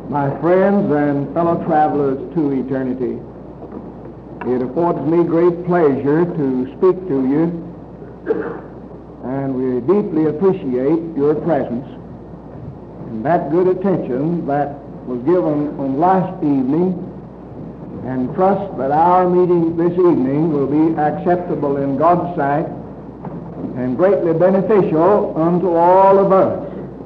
My friends and fellow travelers to eternity, it affords me great pleasure to speak to you, and we deeply appreciate your presence and that good attention that was given on last evening, and trust that our meeting this evening will be acceptable in God's sight and greatly beneficial unto all of us.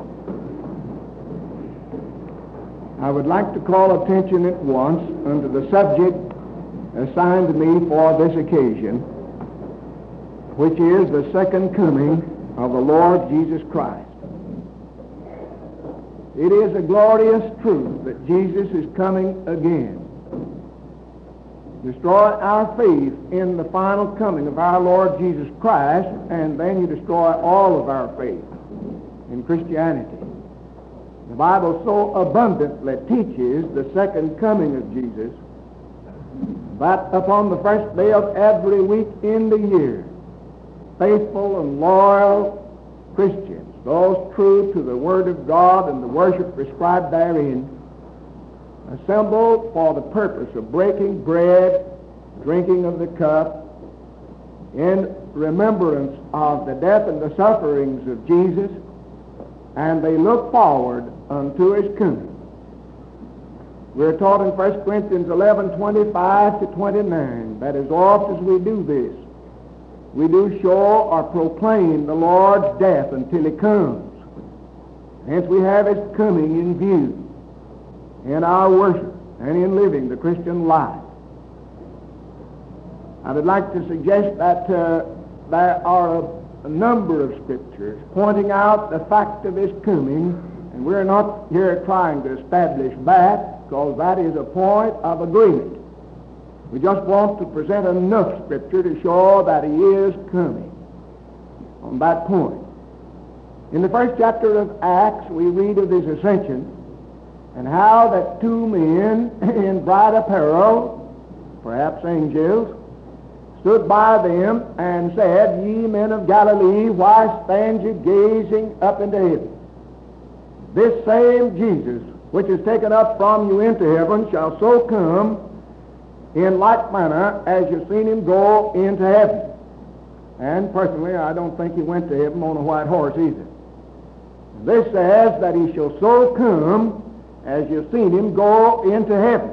I would like to call attention at once unto the subject assigned to me for this occasion, which is the second coming of the Lord Jesus Christ. It is a glorious truth that Jesus is coming again. Destroy our faith in the final coming of our Lord Jesus Christ, and then you destroy all of our faith in Christianity. The Bible so abundantly teaches the second coming of Jesus that upon the first day of every week in the year, faithful and loyal Christians, those true to the Word of God and the worship prescribed therein, assembled for the purpose of breaking bread, drinking of the cup, in remembrance of the death and the sufferings of Jesus, and they look forward unto his coming. We're taught in 1 Corinthians 11:25 to 29 that as oft as we do this, we do show or proclaim the Lord's death until he comes. Hence we have his coming in view in our worship and in living the Christian life. I would like to suggest that there are a number of scriptures pointing out the fact of his coming, and we're not here trying to establish that, because that is a point of agreement. We just want to present enough scripture to show that he is coming on that point. In the first chapter of Acts, we read of his ascension, and how that two men in bright apparel, perhaps angels, stood by them and said, Ye men of Galilee, why stand you gazing up into heaven? This same Jesus, which is taken up from you into heaven, shall so come in like manner as you've seen him go into heaven. And personally, I don't think he went to heaven on a white horse either. This says that he shall so come as you've seen him go into heaven.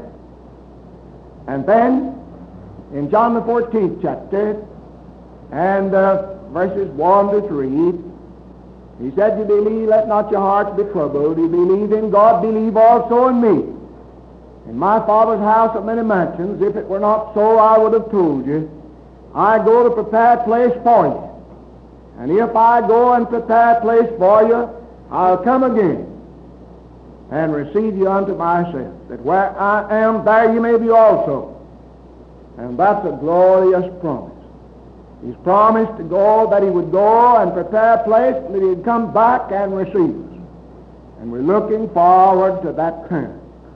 And then, in John the 14th chapter, and verses 1 to 3, he said, You believe, let not your hearts be troubled. You believe in God, believe also in me. In my Father's house are many mansions. If it were not so, I would have told you. I go to prepare a place for you. And if I go and prepare a place for you, I'll come again and receive you unto myself, that where I am, there you may be also. And that's a glorious promise. He's promised to go, that he would go and prepare a place, and that he'd come back and receive us. And we're looking forward to that time.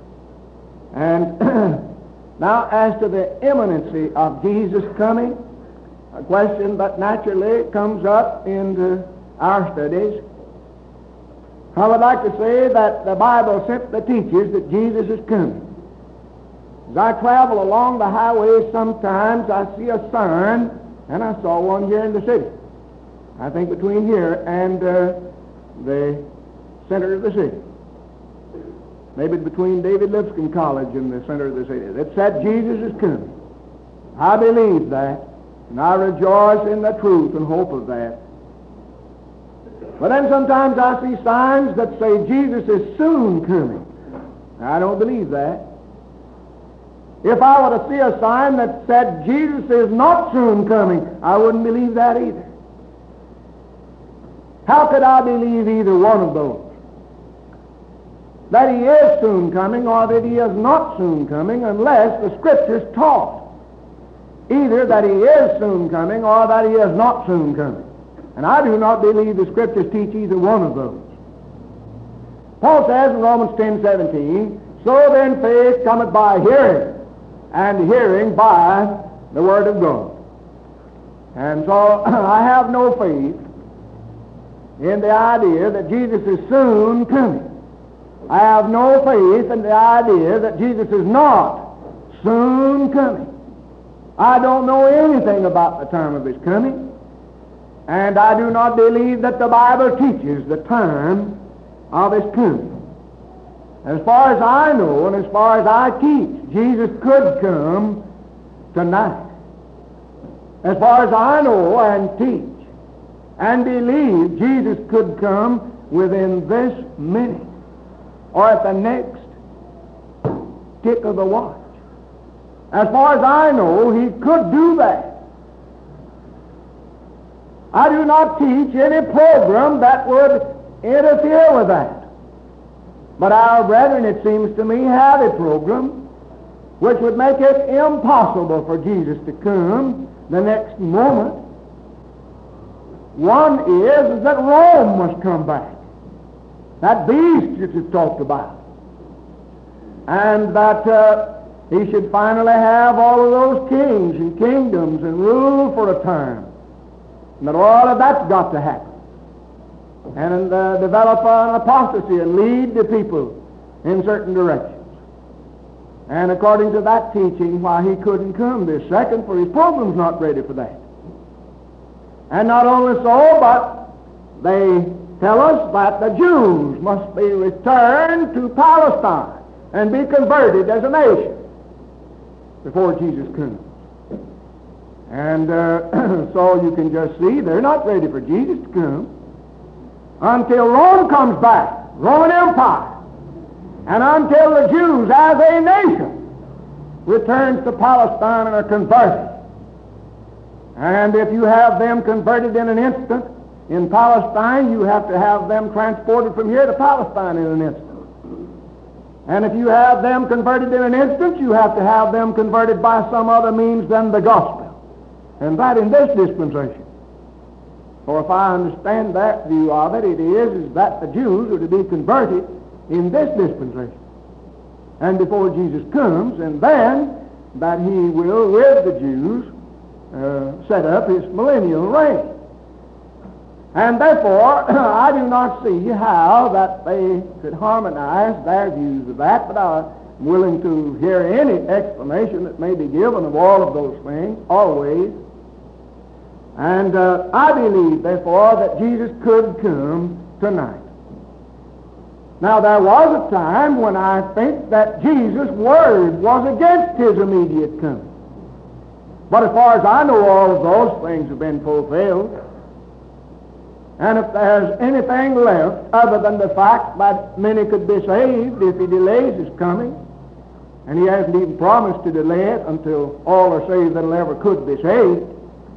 And now, as to the imminency of Jesus coming, a question that naturally comes up into our studies, I would like to say that the Bible simply teaches that Jesus is coming. As I travel along the highway, sometimes I see a sign, and I saw one here in the city. I think between here and the center of the city. Maybe between David Lipscomb College and the center of the city. That said, Jesus is coming. I believe that, and I rejoice in the truth and hope of that. But then sometimes I see signs that say Jesus is soon coming. I don't believe that. If I were to see a sign that said Jesus is not soon coming, I wouldn't believe that either. How could I believe either one of those? That he is soon coming or that he is not soon coming, unless the Scriptures taught either that he is soon coming or that he is not soon coming. And I do not believe the Scriptures teach either one of those. Paul says in Romans 10:17, So then faith cometh by hearing, and hearing by the Word of God. And so I have no faith in the idea that Jesus is soon coming. I have no faith in the idea that Jesus is not soon coming. I don't know anything about the time of his coming, and I do not believe that the Bible teaches the time of his coming. As far as I know and as far as I teach, Jesus could come tonight. As far as I know and teach and believe, Jesus could come within this minute or at the next tick of the watch. As far as I know, he could do that. I do not teach any program that would interfere with that. But our brethren, it seems to me, have a program which would make it impossible for Jesus to come the next moment. One is that Rome must come back. That beast that is talked about. And that he should finally have all of those kings and kingdoms and rule for a time. And that all of that's got to happen. And develop an apostasy and lead the people in certain directions. And according to that teaching, why he couldn't come this second, for his program's not ready for that. And not only so, but they tell us that the Jews must be returned to Palestine and be converted as a nation before Jesus comes. And so you can just see they're not ready for Jesus to come until Rome comes back, Roman Empire, and until the Jews as a nation returns to Palestine and are converted. And if you have them converted in an instant in Palestine, you have to have them transported from here to Palestine in an instant. And if you have them converted in an instant, you have to have them converted by some other means than the gospel. And that in this dispensation. For if I understand that view of it, it is that the Jews are to be converted in this dispensation. And before Jesus comes, and then that he will, with the Jews, set up his millennial reign. And therefore, I do not see how that they could harmonize their views of that, but I'm willing to hear any explanation that may be given of all of those things, always. And I believe, therefore, that Jesus could come tonight. Now, there was a time when I think that Jesus' word was against his immediate coming. But as far as I know, all of those things have been fulfilled. And if there's anything left other than the fact that many could be saved if he delays his coming, and he hasn't even promised to delay it until all are saved that ever could be saved,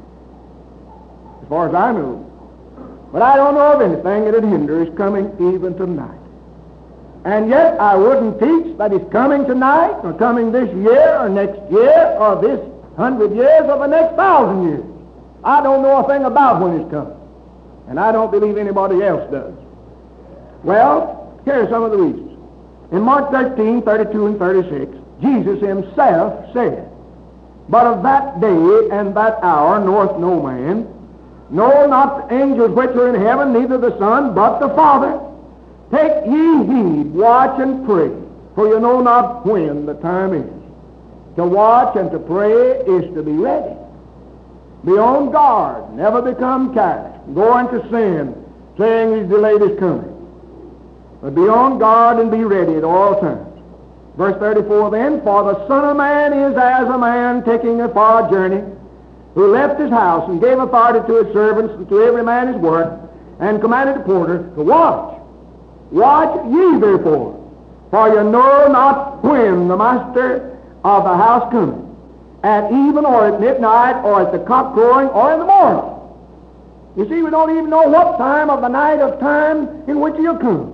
as far as I know. But I don't know of anything that would hinder his coming even tonight. And yet I wouldn't teach that he's coming tonight, or coming this year, or next year, or this 100 years, or the next 1,000 years. I don't know a thing about when he's coming. And I don't believe anybody else does. Well, here are some of the reasons. In Mark 13, 32 and 36, Jesus himself said, "But of that day and that hour knoweth no man, no, not the angels which are in heaven, neither the Son, but the Father. Take ye heed, watch and pray, for you know not when the time is." To watch and to pray is to be ready. Be on guard, never become careless, go into sin, saying he's delayed his coming. But be on guard and be ready at all times. Verse 34 then, "For the Son of Man is as a man taking a far journey, who left his house and gave authority to his servants and to every man his work, and commanded the porter to watch. Watch ye therefore, for you know not when the master of the house cometh, at even or at midnight or at the cock crowing or in the morning." You see, we don't even know what time of the night of time in which he'll come.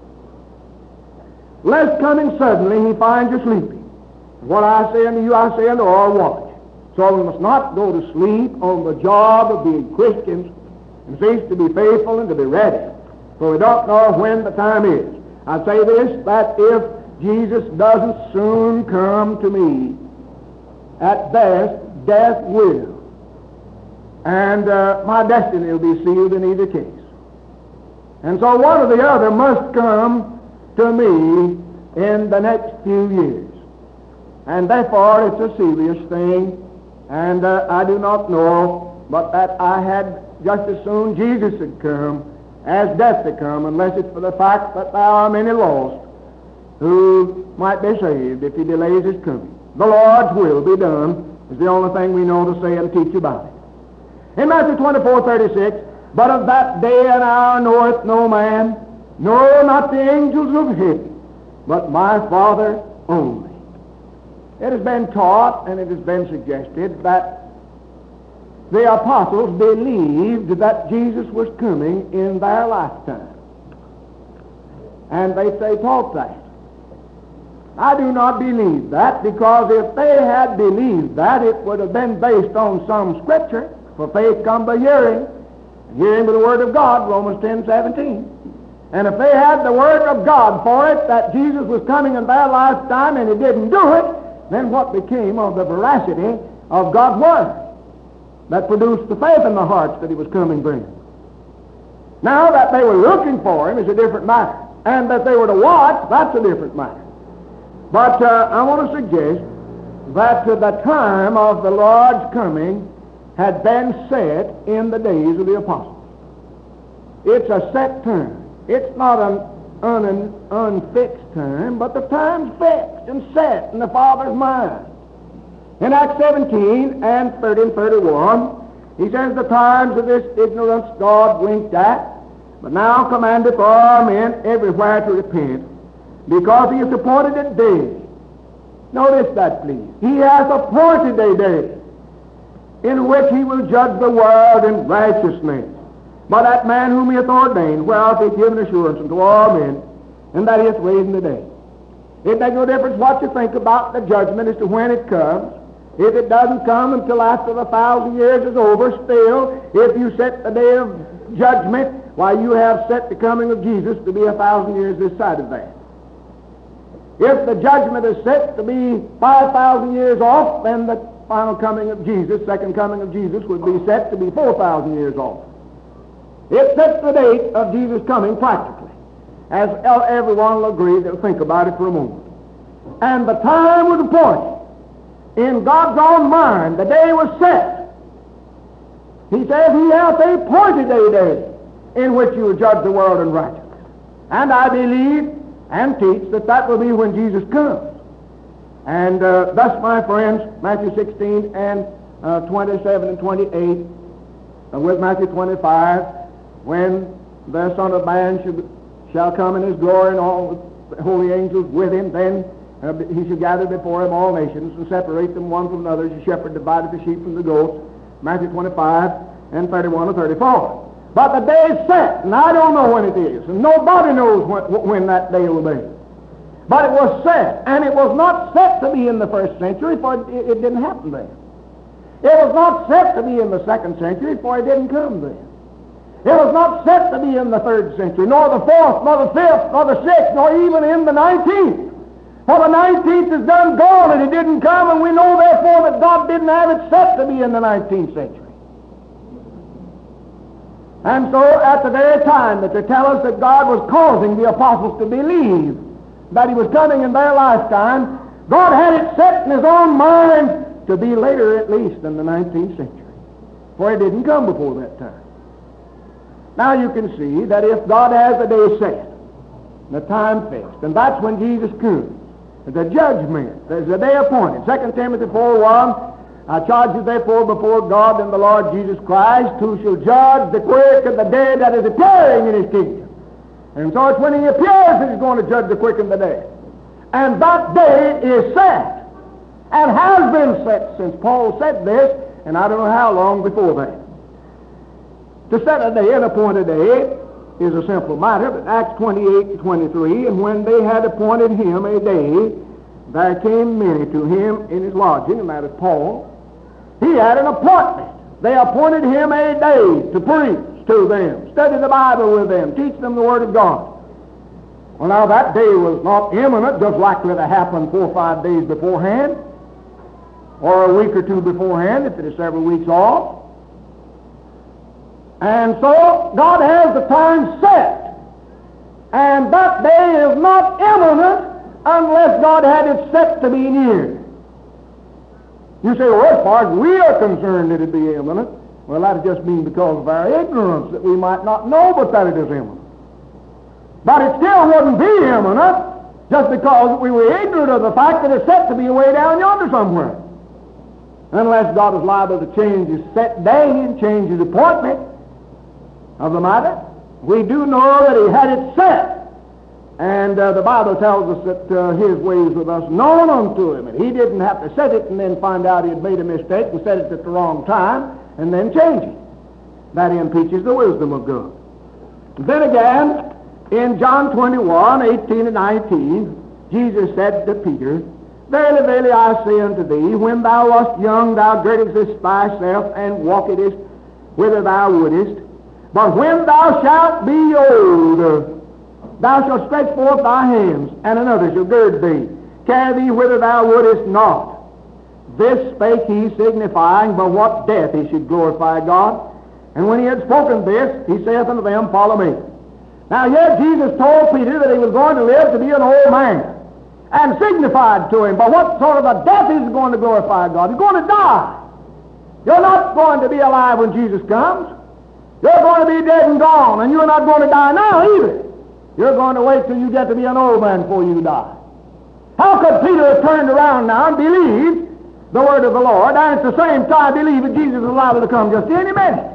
Lest coming suddenly he finds you sleeping. What I say unto you, I say unto all, watch. So we must not go to sleep on the job of being Christians, and cease to be faithful and to be ready. For we don't know when the time is. I say this, that if Jesus doesn't soon come to me, at best, death will. And my destiny will be sealed in either case. And so one or the other must come to me in the next few years. And therefore it's a serious thing, and I do not know but that I had just as soon Jesus had come as death to come, unless it's for the fact that there are many lost who might be saved if he delays his coming. The Lord's will be done is the only thing we know to say and teach about it. In Matthew 24:36, but of that day and hour knoweth no man, no, not the angels of heaven, but my Father only. It has been taught and it has been suggested that the apostles believed that Jesus was coming in their lifetime. And they taught that. I do not believe that, because if they had believed that, it would have been based on some scripture. For faith comes by hearing, and hearing by the word of God, Romans 10:17. And if they had the word of God for it, that Jesus was coming in their lifetime, and he didn't do it, then what became of the veracity of God's word that produced the faith in the hearts that he was coming then? Now that they were looking for him is a different matter, and that they were to watch, that's a different matter. But I want to suggest that the time of the Lord's coming had been set in the days of the apostles. It's a set time. It's not an unfixed time, but the time's fixed and set in the Father's mind. In Acts 17 and 30 and 31, he says, the times of this ignorance God winked at, but now commandeth all men everywhere to repent, because he has appointed a day. Notice that, please. He has appointed a day in which he will judge the world in righteousness by that man whom he hath ordained, whereof he hath given assurance unto all men, and that he hath raised the day. It makes no difference what you think about the judgment as to when it comes. If it doesn't come until after the 1,000 years is over, still, if you set the day of judgment, why, you have set the coming of Jesus to be 1,000 years this side of that. If the judgment is set to be 5,000 years off, then the final coming of Jesus, second coming of Jesus, would be set to be 4,000 years off. It sets the date of Jesus' coming practically, as everyone will agree. They'll think about it for a moment. And the time was appointed. In God's own mind, the day was set. He says he hath appointed a day in which you will judge the world in righteousness. And I believe and teach that will be when Jesus comes. And thus, my friends, Matthew 16 and 27 and 28, with Matthew 25, when the Son of Man shall come in his glory and all the holy angels with him, then he shall gather before him all nations and separate them one from another, as the shepherd divided the sheep from the goats. Matthew 25 and 31 and 34. But the day is set, and I don't know when it is, and nobody knows when that day will be. But it was set, and it was not set to be in the first century, for it didn't happen then. It was not set to be in the second century, for it didn't come then. It was not set to be in the third century, nor the fourth, nor the fifth, nor the sixth, nor even in the 19th. For the 19th is done gone, and it didn't come, and we know therefore that God didn't have it set to be in the 19th century. And so at the very time that they tell us that God was causing the apostles to believe that he was coming in their lifetime, God had it set in his own mind to be later at least in the 19th century. For it didn't come before that time. Now you can see that if God has the day set, the time fixed, and that's when Jesus comes, the judgment, there's a day appointed. 2 Timothy 4:1, I charge you therefore before God and the Lord Jesus Christ, who shall judge the quick and the dead that is appearing in his kingdom. And so it's when he appears that he's going to judge the quick and the dead. And that day is set, and has been set since Paul said this, and I don't know how long before that. To set a day and appoint a day is a simple matter, but Acts 28:23, and when they had appointed him a day, there came many to him in his lodging, and that is Paul. He had an appointment. They appointed him a day to preach to them, study the Bible with them, teach them the Word of God. Well, now that day was not imminent, just likely to happen 4 or 5 days beforehand, or a week or two beforehand, if it is several weeks off. And so God has the time set. And that day is not imminent unless God had it set to be near. You say, well, as far as we are concerned, it'd be imminent. Well, that just means because of our ignorance that we might not know but that it is imminent. But it still wouldn't be imminent just because we were ignorant of the fact that it's set to be way down yonder somewhere. Unless God is liable to change his set day and change his appointment of the matter. We do know that he had it set. And the Bible tells us that his ways with us known unto him. And he didn't have to set it and then find out he had made a mistake and set it at the wrong time and then change it. That impeaches the wisdom of God. Then again, in John 21, 18 and 19, Jesus said to Peter, Verily, verily, I say unto thee, when thou wast young, thou girdedst thyself and walkedst whither thou wouldest. But when thou shalt be old, thou shalt stretch forth thy hands, and another shall gird thee, carry thee whither thou wouldest not. This spake he, signifying by what death he should glorify God. And when he had spoken this, he saith unto them, Follow me. Now yet Jesus told Peter that he was going to live to be an old man, and signified to him by what sort of a death he's going to glorify God. He's going to die. You're not going to be alive when Jesus comes. You're going to be dead and gone, and you're not going to die now either. You're going to wait till you get to be an old man before you die. How could Peter have turned around now and believed the word of the Lord, and at the same time believe that Jesus is liable to come just any minute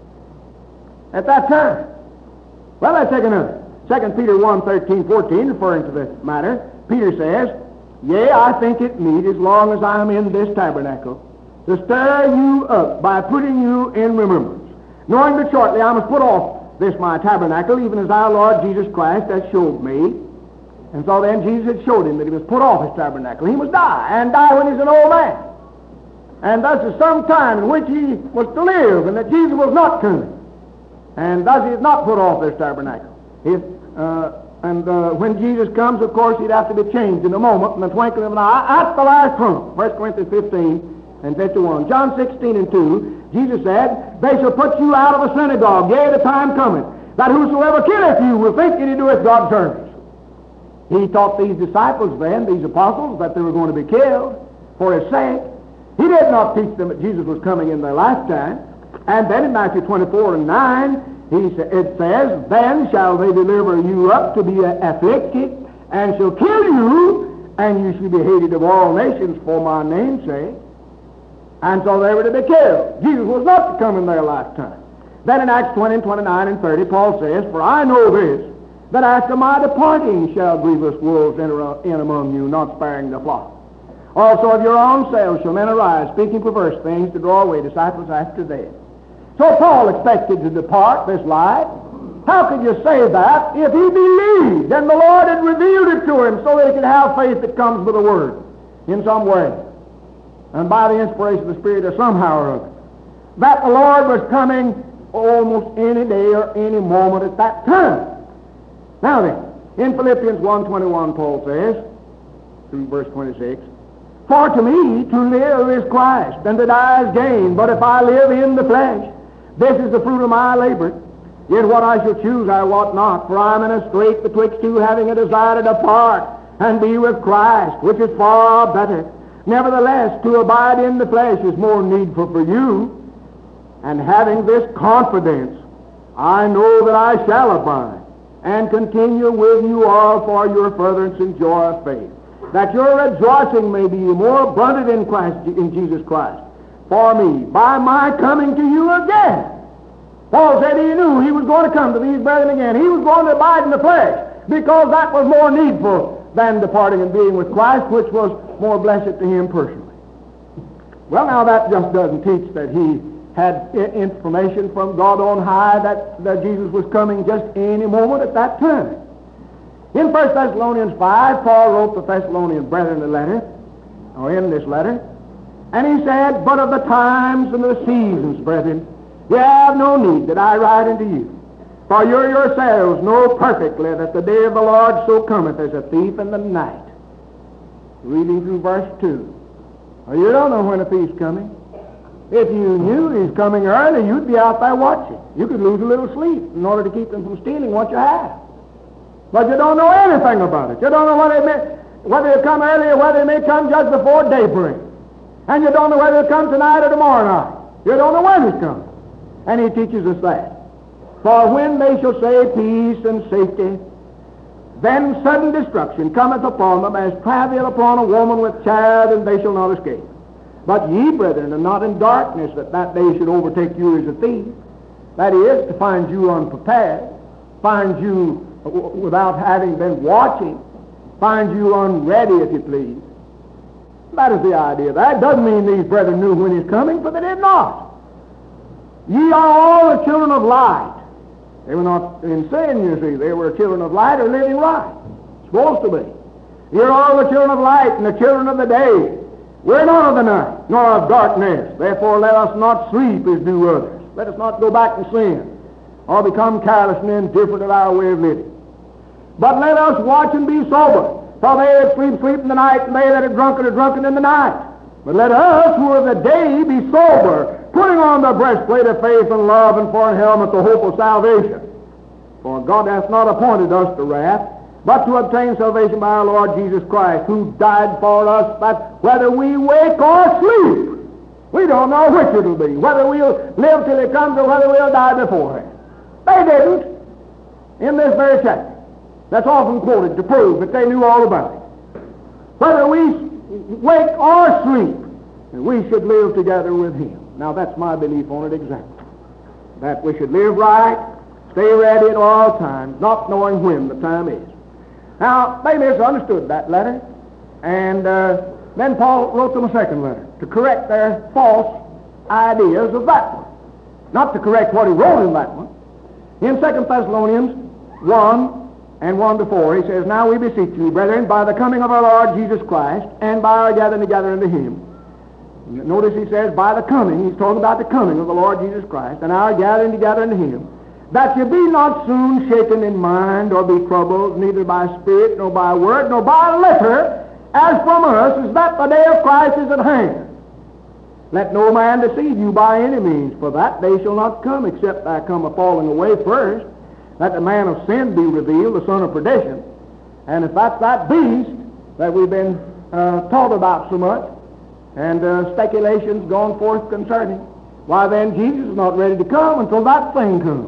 at that time? Well, let's take another. 2 Peter 1, 13, 14, referring to this matter, Peter says, Yea, I think it meet, as long as I am in this tabernacle, to stir you up by putting you in remembrance, knowing that shortly I must put off this my tabernacle, even as our Lord Jesus Christ has showed me. And so then Jesus had showed him that he must put off his tabernacle. He must die, and die when he's an old man. And thus is some time in which he was to live, and that Jesus was not coming. And thus he has not put off this tabernacle. When Jesus comes, of course, he'd have to be changed in a moment, in the twinkling of an eye, at the last trump. 1 Corinthians 15 and 51. John 16 and 2, Jesus said, They shall put you out of the synagogue, yea, the time cometh, that whosoever killeth you will think that he doeth God's service. He taught these disciples then, these apostles, that they were going to be killed for his sake. He did not teach them that Jesus was coming in their lifetime. And then in Matthew 24 and 9, it says, Then shall they deliver you up to be afflicted, and shall kill you, and you shall be hated of all nations for my name's sake. And so they were to be killed. Jesus was not to come in their lifetime. Then in Acts 20 and 29 and 30, Paul says, For I know this, that after my departing shall grievous wolves enter in among you, not sparing the flock. Also of your own selves shall men arise, speaking perverse things, to draw away disciples after them. So Paul expected to depart this life. How could you say that if he believed and the Lord had revealed it to him so that he could have faith that comes with the Word in some way, and by the inspiration of the Spirit or somehow or other, that the Lord was coming almost any day or any moment at that time? Now then, in Philippians 1:21, Paul says, through verse 26, For to me to live is Christ, and to die is gain. But if I live in the flesh, this is the fruit of my labor. Yet what I shall choose I wot not, for I am in a strait betwixt two, having a desire to depart and be with Christ, which is far better. Nevertheless, to abide in the flesh is more needful for you. And having this confidence, I know that I shall abide, and continue with you all for your furtherance and joy of faith, that your rejoicing may be more abundant in Christ, in Jesus Christ, for me, by my coming to you again. Paul said he knew he was going to come to these brethren again. He was going to abide in the flesh, because that was more needful than departing and being with Christ, which was more blessed to him personally. Well, now that just doesn't teach that he had information from God on high that Jesus was coming just any moment at that time. In 1 Thessalonians 5, Paul wrote the Thessalonian brethren a letter, or in this letter, and he said, But of the times and the seasons, brethren, ye have no need that I write unto you. For you yourselves know perfectly that the day of the Lord so cometh as a thief in the night. Reading through verse 2. Well, you don't know when a thief's coming. If you knew he's coming early, you'd be out there watching. You could lose a little sleep in order to keep him from stealing what you have. But you don't know anything about it. You don't know whether it come early or whether it may come just before daybreak. And you don't know whether it come tonight or tomorrow night. You don't know when it comes. And he teaches us that. For when they shall say peace and safety, then sudden destruction cometh upon them as travail upon a woman with child, and they shall not escape. But ye, brethren, are not in darkness, that that day should overtake you as a thief. That is, to find you unprepared, find you without having been watching, find you unready, if you please. That is the idea. That doesn't mean these brethren knew when he's coming, for they did not. Ye are all the children of light. They were not in sin, you see. They were children of light or living right. Supposed to be. You're all the children of light and the children of the day. We're not of the night, nor of darkness. Therefore let us not sleep as do others. Let us not go back to sin, or become careless and indifferent of our way of living. But let us watch and be sober. For they that sleep, sleep in the night, and they that are drunken in the night. But let us, who are the day, be sober, putting on the breastplate of faith and love, and for an helmet the hope of salvation. For God hath not appointed us to wrath, but to obtain salvation by our Lord Jesus Christ, who died for us, that whether we wake or sleep, we don't know which it'll be, whether we'll live till it comes or whether we'll die beforehand. They didn't in this very chapter. That's often quoted to prove that they knew all about it. Whether we wake or sleep, we should live together with him. Now that's my belief on it exactly. That we should live right, stay ready at all times, not knowing when the time is. Now, they misunderstood that letter, and then Paul wrote them a second letter to correct their false ideas of that one. Not to correct what he wrote in that one. In 2 Thessalonians 1 and 1-4, he says, Now we beseech you, brethren, by the coming of our Lord Jesus Christ, and by our gathering together unto him. Notice he says, by the coming, he's talking about the coming of the Lord Jesus Christ, and our gathering together unto him, that you be not soon shaken in mind, or be troubled, neither by spirit, nor by word, nor by letter, as from us, as that the day of Christ is at hand. Let no man deceive you by any means, for that day shall not come, except there come a falling away first, that the man of sin be revealed, the son of perdition. And if that's that beast that we've been taught about so much, and speculations gone forth concerning, why then Jesus is not ready to come until that thing comes.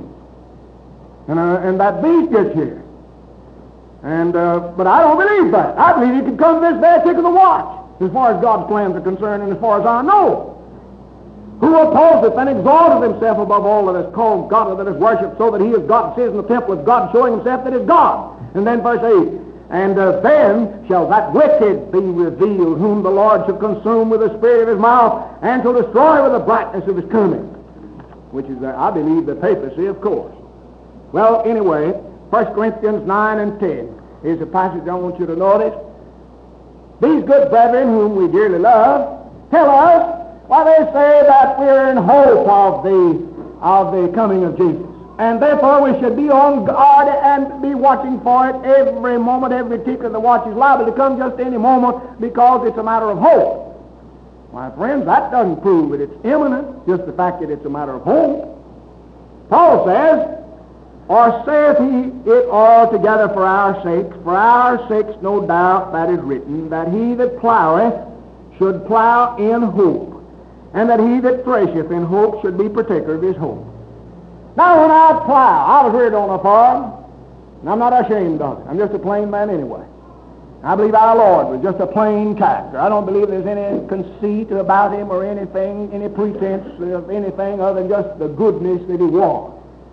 And that beast gets here. And but I don't believe that. I believe he can come this very tick of the watch, as far as God's plans are concerned, and as far as I know. Who opposeth and exalteth himself above all that is called God and that is worshipped, so that he is God, and sits in the temple of God, showing himself that is God. And then verse 8, And then shall that wicked be revealed, whom the Lord shall consume with the spirit of his mouth, and shall destroy with the brightness of his coming. Which is, I believe, the papacy, of course. Well, anyway, 1 Corinthians 9 and 10 is a passage I want you to notice. These good brethren, whom we dearly love, tell us, why they say that we're in hope of the coming of Jesus. And therefore we should be on guard and be watching for it every moment. Every tick of the watch is liable to come just any moment, because it's a matter of hope. My friends, that doesn't prove that it's imminent, just the fact that it's a matter of hope. Paul says, Or saith he it altogether for our sakes, no doubt that is written, that he that ploweth should plow in hope, and that he that thresheth in hope should be partaker of his hope. Now when I plow, I was reared on a farm, and I'm not ashamed of it. I'm just a plain man anyway. I believe our Lord was just a plain character. I don't believe there's any conceit about him or anything, any pretense of anything other than just the goodness that he was.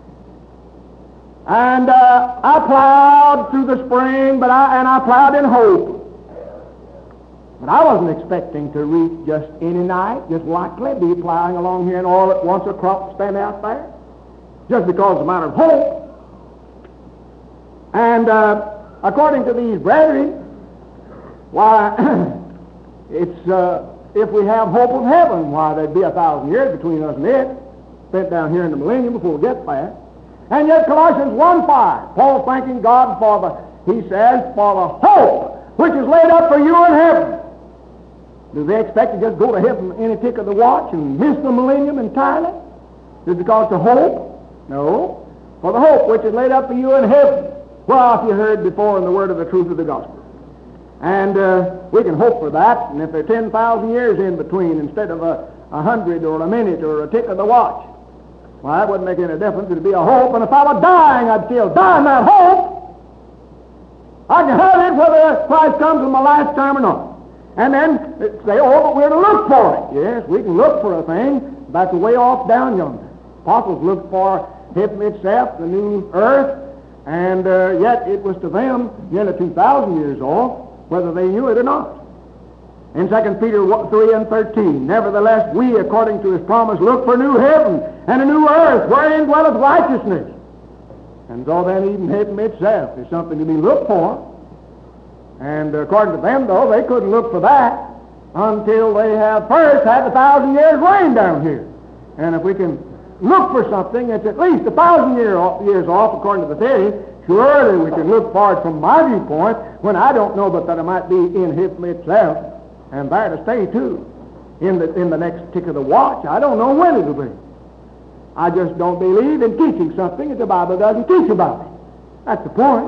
And I plowed through the spring, and I plowed in hope. But I wasn't expecting to reach just any night, just likely be plowing along here and all at once a crop stand out there, just because it's a matter of hope. And according to these brethren, why, it's if we have hope of heaven, why, there'd be 1,000 years between us and it, spent down here in the millennium before we get there. And yet Colossians 1:5, Paul thanking God he says, for the hope which is laid up for you in heaven. Do they expect to just go to heaven any tick of the watch and miss the millennium entirely? Just because of hope? No. For the hope which is laid up for you in heaven, Well, if you heard before in the word of the truth of the gospel. And we can hope for that, and if there are 10,000 years in between instead of 100 or a minute or a tick of the watch, well, that wouldn't make any difference. It'd be a hope, and if I were dying, I'd still die in that hope. I can have it whether Christ comes in my last term or not. And then say, oh, but we're to look for it. Yes, we can look for a thing that's way off down yonder. Apostles looked for heaven itself, the new earth, and yet it was to them nearly 2,000 years off, whether they knew it or not. In 2 Peter 3 and 13, nevertheless, we, according to his promise, look for a new heaven and a new earth, wherein dwelleth righteousness. And so then even heaven itself is something to be looked for. And according to them, though, they couldn't look for that until they have first had 1,000 years reign down here. And if we can look for something that's at least 1,000 years off, according to the theory, surely we can look for it from my viewpoint when I don't know but that it might be in heaven itself. And there to stay, too, in the next tick of the watch. I don't know when it'll be. I just don't believe in teaching something that the Bible doesn't teach about it. That's the point.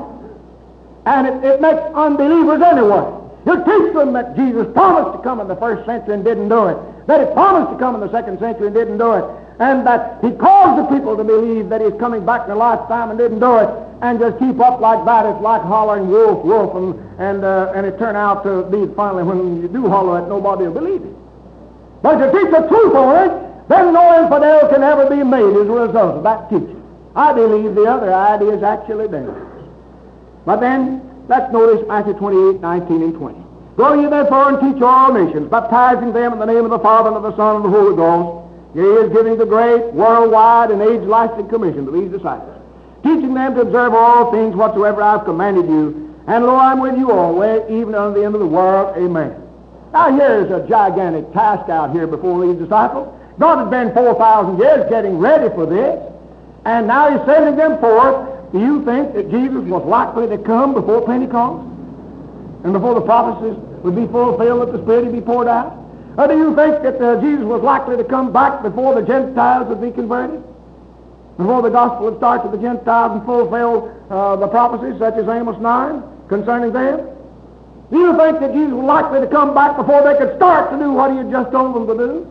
And it makes unbelievers anyway. You teach them that Jesus promised to come in the first century and didn't do it, that he promised to come in the second century and didn't do it, and that he caused the people to believe that he's coming back in a lifetime and didn't do it, and just keep up like that. It's like hollering wolf, wolf, and it turned out to be finally when you do holler it, nobody will believe it. But if you teach the truth on it, then no infidel can ever be made as a result of that teaching. I believe the other idea is actually dangerous. But then, let's notice Matthew 28, 19 and 20. Go ye therefore and teach all nations, baptizing them in the name of the Father and of the Son and of the Holy Ghost. He is giving the great, worldwide, and age-lasting commission to these disciples, teaching them to observe all things whatsoever I have commanded you. And lo, I'm with you always, even unto the end of the world. Amen. Now here's a gigantic task out here before these disciples. God had been 4,000 years getting ready for this, and now he's sending them forth. Do you think that Jesus was likely to come before Pentecost? And before the prophecies would be fulfilled, that the Spirit would be poured out? Or do you think that Jesus was likely to come back before the Gentiles would be converted? Before the gospel would start to the Gentiles and fulfill the prophecies such as Amos 9 concerning them? Do you think that Jesus was likely to come back before they could start to do what he had just told them to do?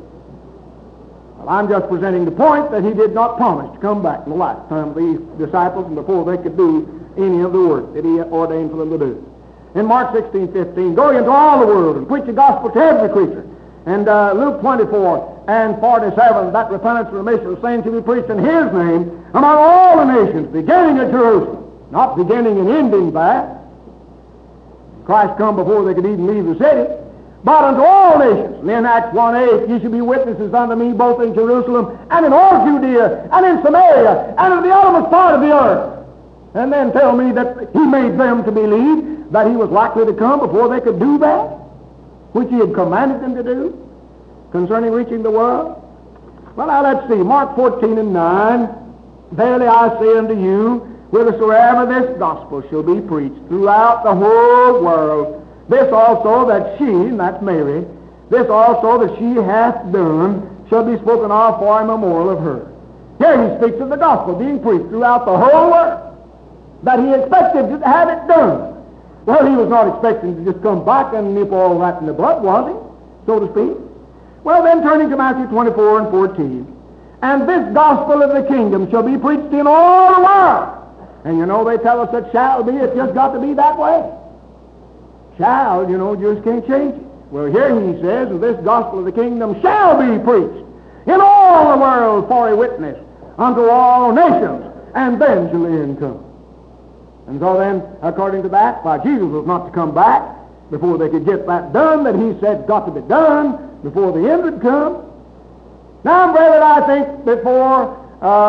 Well, I'm just presenting the point that he did not promise to come back in the lifetime of these disciples and before they could do any of the work that he ordained for them to do. In Mark 16:15, go into all the world and preach the gospel to every creature. And Luke 24 and 47, that repentance and remission of sins to be preached in his name among all the nations, beginning at Jerusalem, not beginning and ending there. Christ come before they could even leave the city, but unto all nations. And in Acts 1:8, ye shall be witnesses unto me both in Jerusalem and in all Judea and in Samaria and in the uttermost part of the earth. And then tell me that he made them to believe that he was likely to come before they could do that, which he had commanded them to do concerning reaching the world. Well, now let's see. Mark 14 and 9, verily I say unto you, whithersoever this gospel shall be preached throughout the whole world, this also that she, and that's Mary, this also that she hath done shall be spoken of for a memorial of her. Here he speaks of the gospel being preached throughout the whole world, that he expected to have it done. Well, he was not expecting to just come back and nip all that in the bud, was he, so to speak? Well, then turning to Matthew 24 and 14, and this gospel of the kingdom shall be preached in all the world. And you know, they tell us it shall be, it's just got to be that way. Shall, you know, just can't change it. Well, here he says, this gospel of the kingdom shall be preached in all the world for a witness unto all nations, and then shall the end come. And so then, according to that, why Jesus was not to come back before they could get that done that he said got to be done before the end would come. Now, brethren, I think before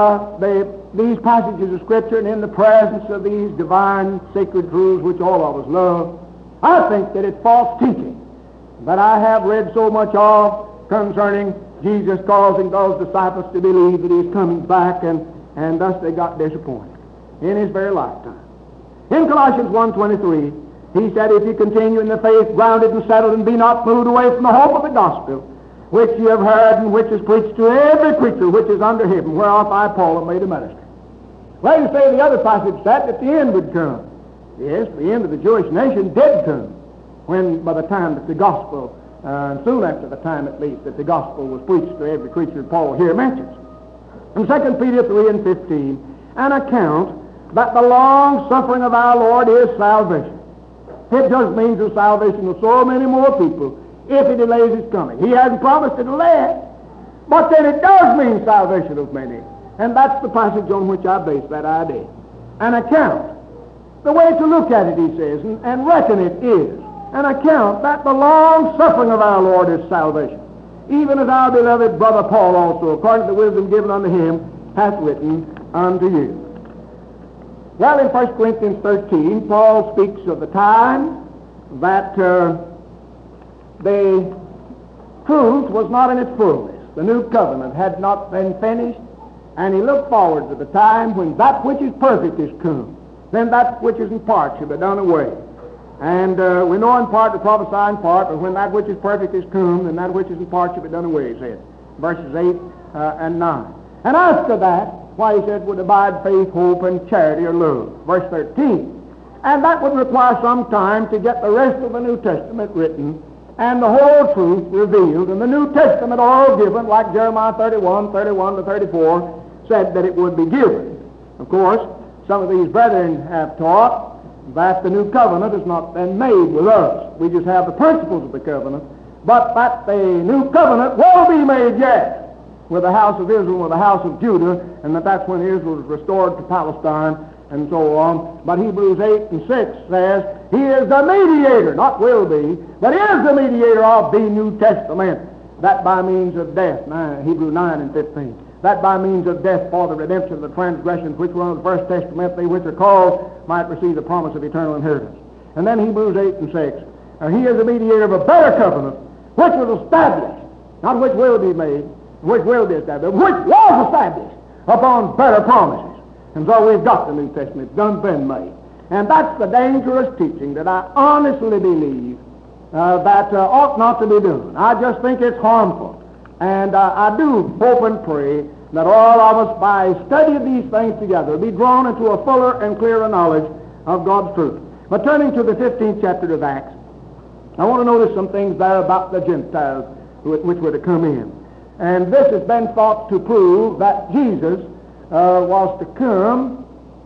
these passages of Scripture and in the presence of these divine sacred truths which all of us love, I think that it's false teaching that I have read so much of concerning Jesus causing those disciples to believe that he's coming back, and thus they got disappointed in his very lifetime. In Colossians 1:23, he said, if you continue in the faith, grounded and settled, and be not moved away from the hope of the gospel, which you have heard and which is preached to every creature which is under heaven, whereof I, Paul, am made a minister. Well, you say the other passage said that the end would come. Yes, the end of the Jewish nation did come when, by the time that the gospel, soon after the time at least, that the gospel was preached to every creature Paul here mentions. In 2 Peter 3 and 15, an account that the long suffering of our Lord is salvation. It just means the salvation of so many more people if he delays his coming. He hasn't promised to delay it, but then it does mean salvation of many. And that's the passage on which I base that idea. An account. The way to look at it, he says, and reckon it is an account that the long suffering of our Lord is salvation. Even as our beloved brother Paul also, according to the wisdom given unto him, hath written unto you. Well, in 1 Corinthians 13, Paul speaks of the time that the truth was not in its fullness. The new covenant had not been finished, and he looked forward to the time when that which is perfect is come. Then that which is in part shall be done away. And we know in part to prophesy in part, but when that which is perfect is come, then that which is in part shall be done away, he said. Verses 8 and 9. And after that, why he said, would abide faith, hope, and charity or love. Verse 13. And that would require some time to get the rest of the New Testament written and the whole truth revealed, and the New Testament all given, like Jeremiah 31 to 34, said that it would be given. Of course, some of these brethren have taught that the new covenant has not been made with us. We just have the principles of the covenant, but that the new covenant will be made yet with the house of Israel, with the house of Judah, and that's when Israel is restored to Palestine, and so on. But Hebrews 8 and 6 says, he is the mediator, not will be, but is the mediator of the New Testament, that by means of death, Hebrews 9 and 15, that by means of death for the redemption of the transgressions which were on the first testament, they which are called might receive the promise of eternal inheritance. And then Hebrews 8 and 6, he is the mediator of a better covenant, which was established, not which will be made, which will be established, which was established upon better promises. And so we've got the New Testament done been made. And that's the dangerous teaching that I honestly believe that ought not to be done. I just think it's harmful. And I do hope and pray that all of us, by study of these things together, be drawn into a fuller and clearer knowledge of God's truth. But turning to the 15th chapter of Acts, I want to notice some things there about the Gentiles which were to come in. And this has been thought to prove that Jesus was to come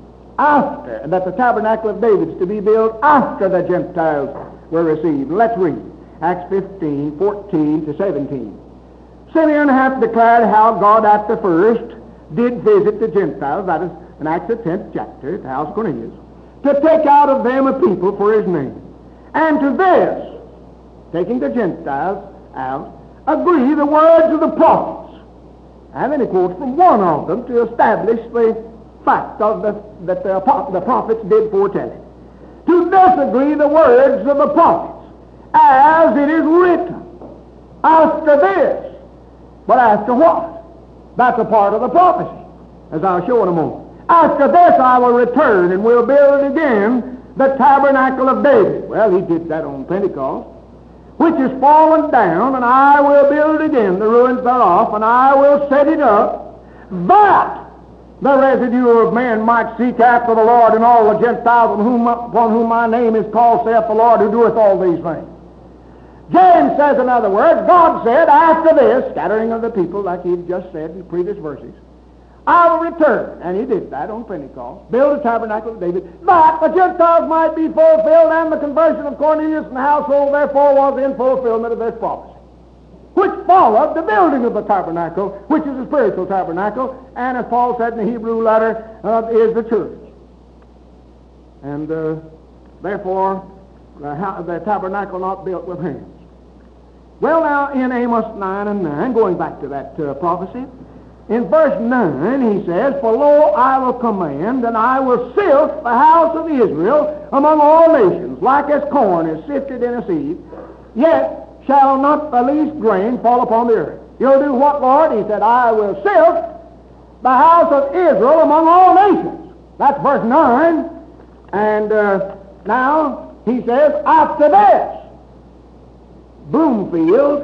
after, and that the tabernacle of David is to be built after the Gentiles were received. Let's read Acts 15, 14 to 17. Simeon hath declared how God at the first did visit the Gentiles, that is in Acts the 10th chapter, the house of Cornelius, to take out of them a people for his name. And to this, taking the Gentiles out, agree the words of the prophets. And then he quotes from one of them to establish the fact of that the prophets did foretell it. To this agree the words of the prophets, as it is written. After this, but after what? That's a part of the prophecy, as I'll show in a moment. After this I will return and will build again the tabernacle of David. Well, he did that on Pentecost. Which is fallen down, and I will build again the ruins thereof, and I will set it up, that the residue of men might seek after the Lord, and all the Gentiles upon whom my name is called, saith the Lord, who doeth all these things. James says, in other words, God said, after this, scattering of the people, like he just said in the previous verses, I will return, and he did that on Pentecost, build a tabernacle of David, that the Gentiles might be fulfilled, and the conversion of Cornelius and the household therefore was in fulfillment of this prophecy, which followed the building of the tabernacle, which is a spiritual tabernacle, and as Paul said in the Hebrew letter, is the church. And therefore, the tabernacle not built with hands. Well, now, in Amos 9 and 9, going back to that prophecy, in verse 9, he says, for lo, I will command, and I will sift the house of Israel among all nations, like as corn is sifted in a sieve, yet shall not the least grain fall upon the earth. You'll do what, Lord? He said, I will sift the house of Israel among all nations. That's verse 9. And now, he says, after this, Bloomfield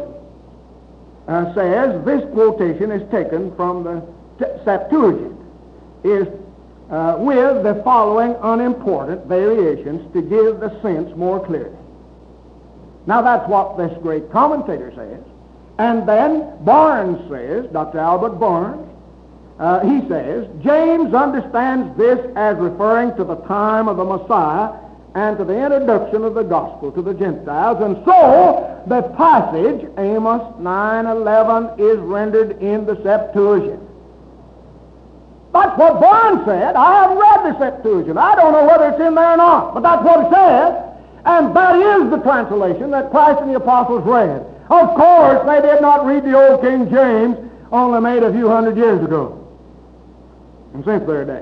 says this quotation is taken from the Septuagint, is with the following unimportant variations to give the sense more clearly. Now that's what this great commentator says. And then Barnes says, Dr. Albert Barnes, he says, James understands this as referring to the time of the Messiah and to the introduction of the gospel to the Gentiles. And so the passage, Amos 9:11, is rendered in the Septuagint. That's what Barnes said. I haven't read the Septuagint. I don't know whether it's in there or not, but that's what it says. And that is the translation that Christ and the apostles read. Of course, they did not read the old King James, only made a few hundred years ago, and since their day.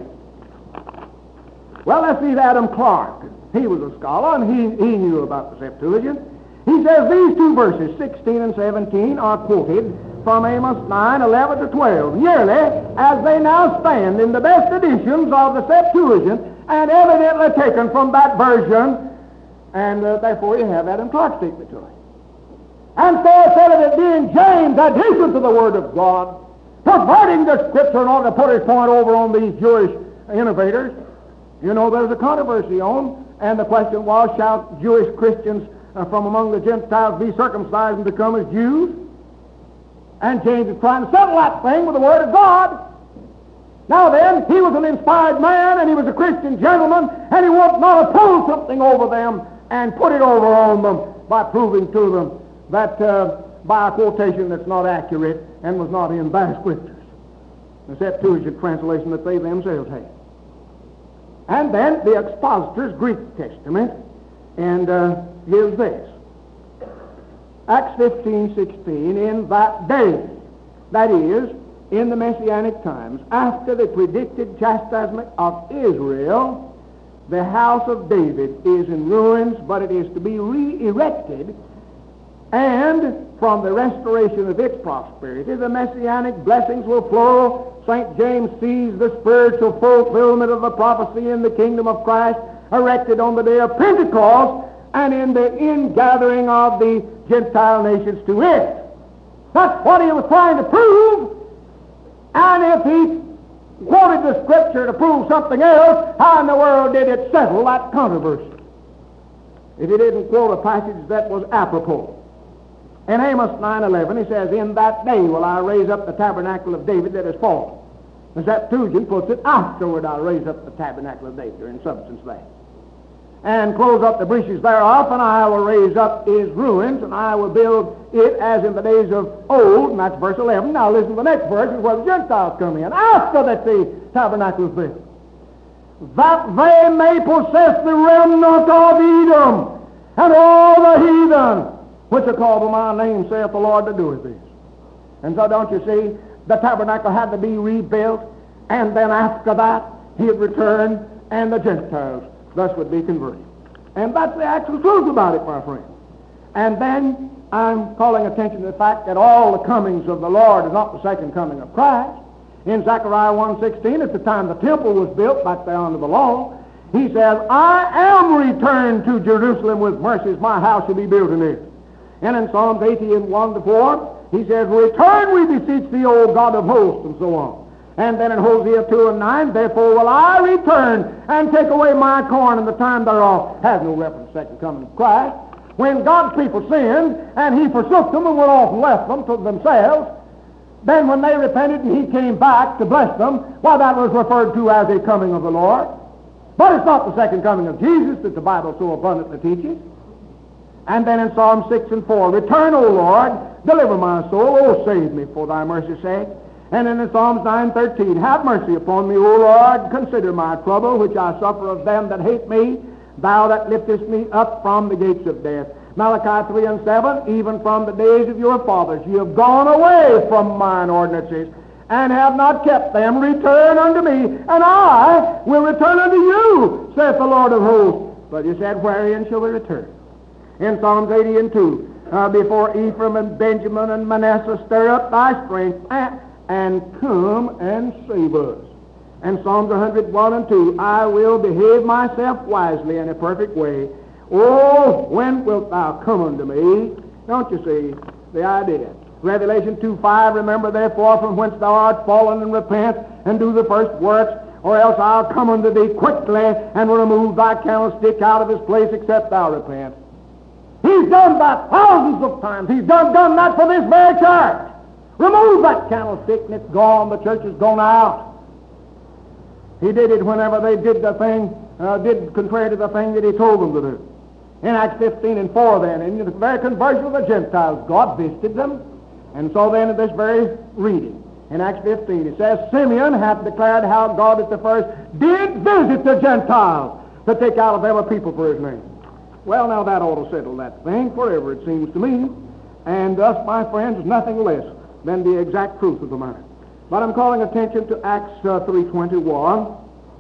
Well, let's see Adam Clark. He was a scholar, and he knew about the Septuagint. He says these two verses, 16 and 17, are quoted from Amos 9:11 to 12, nearly as they now stand in the best editions of the Septuagint, and evidently taken from that version, and therefore you have Adam Clark's statement to it. And so instead of it being James, addition to the Word of God, perverting the Scripture in order to put his point over on these Jewish innovators, you know there's a controversy on, and the question was, shall Jewish Christians from among the Gentiles be circumcised and become as Jews? And James is trying to settle that thing with the Word of God. Now then, he was an inspired man, and he was a Christian gentleman, and he wanted not to pull something over them and put it over on them by proving to them that by a quotation that's not accurate and was not in their Scriptures, the Septuagint translation that they themselves had. And then the expositor's Greek Testament, and gives this. Acts 15:16, in that day, that is, in the Messianic times, after the predicted chastisement of Israel, the house of David is in ruins, but it is to be re-erected, and from the restoration of its prosperity, the Messianic blessings will flow. St. James sees the spiritual fulfillment of the prophecy in the kingdom of Christ erected on the day of Pentecost and in the ingathering of the Gentile nations to it. That's what he was trying to prove. And if he quoted the Scripture to prove something else, how in the world did it settle that controversy? If he didn't quote a passage that was apropos. In Amos 9:11, he says, in that day will I raise up the tabernacle of David that is fallen. The Septuagint puts it, afterward I'll raise up the tabernacle of David, or in substance there. And close up the breaches thereof, and I will raise up his ruins, and I will build it as in the days of old, and that's verse 11. Now listen to the next verse, is where the Gentiles come in, after that the tabernacle is built. That they may possess the remnant of Edom, and all the heathen, which are called by my name, saith the Lord, that doeth this. And so don't you see, the tabernacle had to be rebuilt, and then after that, he'd return, and the Gentiles thus would be converted. And that's the actual truth about it, my friend. And then I'm calling attention to the fact that all the comings of the Lord is not the second coming of Christ. In Zechariah 1:16, at the time the temple was built, back there under the law, he says, I am returned to Jerusalem with mercies, my house shall be built in it. And in Psalms 80:1-4, he says, return, we beseech thee, O God of hosts, and so on. And then in Hosea 2:9, therefore will I return and take away my corn in the time thereof. Has no reference to the second coming of Christ. When God's people sinned, and he forsook them and went off and left them to themselves, then when they repented and he came back to bless them, well, that was referred to as a coming of the Lord. But it's not the second coming of Jesus that the Bible so abundantly teaches. And then in Psalm 6:4, return, O Lord, deliver my soul, O save me for thy mercy's sake. And then in Psalms 9:13, have mercy upon me, O Lord, consider my trouble, which I suffer of them that hate me, thou that liftest me up from the gates of death. Malachi 3:7, even from the days of your fathers, you have gone away from mine ordinances, and have not kept them. Return unto me, and I will return unto you, saith the Lord of hosts. But you said, wherein shall we return? In Psalms 80:2, before Ephraim and Benjamin and Manasseh stir up thy strength, and come and save us. And Psalms 101:2, I will behave myself wisely in a perfect way. Oh, when wilt thou come unto me? Don't you see the idea? Revelation 2:5, remember therefore from whence thou art fallen, and repent, and do the first works, or else I'll come unto thee quickly and will remove thy candlestick out of his place, except thou repent. He's done that thousands of times. He's done that for this very church. Remove that candlestick and it's gone. The church has gone out. He did it whenever they did the thing, did contrary to the thing that he told them to do. In Acts 15:4 then, in the very conversion of the Gentiles, God visited them. And so then in this very reading, in Acts 15, it says, Simeon hath declared how God at the first did visit the Gentiles to take out of them a people for his name. Well, now that ought to settle that thing forever, it seems to me. And thus, my friends, is nothing less than the exact truth of the matter. But I'm calling attention to Acts 3:21,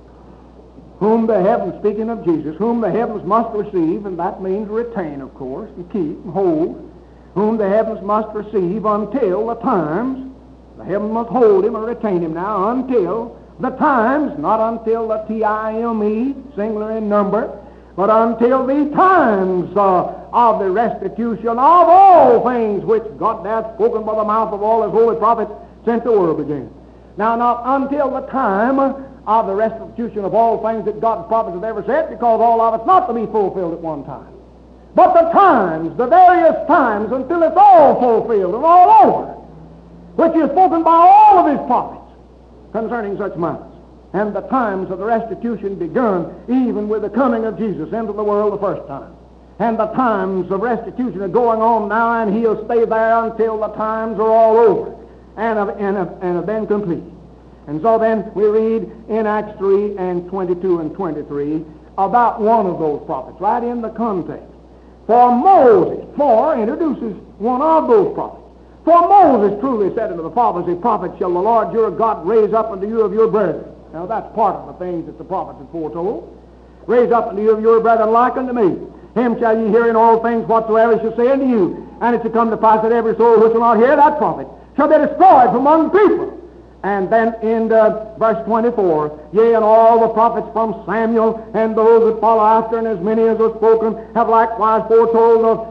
whom the heavens, speaking of Jesus, whom the heavens must receive, and that means retain, of course, and keep and hold, whom the heavens must receive until the times, the heavens must hold him or retain him now, until the times, not until the T-I-M-E, singular in number, but until the times of the restitution of all things which God hath spoken by the mouth of all his holy prophets since the world began. Now, not until the time of the restitution of all things that God's prophets have ever said, because all of it's not to be fulfilled at one time. But the times, the various times, until it's all fulfilled and all over, which is spoken by all of his prophets concerning such matters. And the times of the restitution begun even with the coming of Jesus into the world the first time. And the times of restitution are going on now, and he'll stay there until the times are all over and have been completed. And so then we read in Acts 3:22 and 23 about one of those prophets, right in the context. For Moses, introduces one of those prophets. For Moses truly said unto the fathers, a prophet shall the Lord your God raise up unto you of your brethren. Now that's part of the things that the prophets had foretold. Raise up unto you of your brethren like unto me. Him shall ye hear in all things whatsoever he shall say unto you. And it shall come to pass that every soul which will not hear that prophet shall be destroyed from among the people. And then in verse 24, yea, and all the prophets from Samuel and those that follow after, and as many as are spoken, have likewise foretold of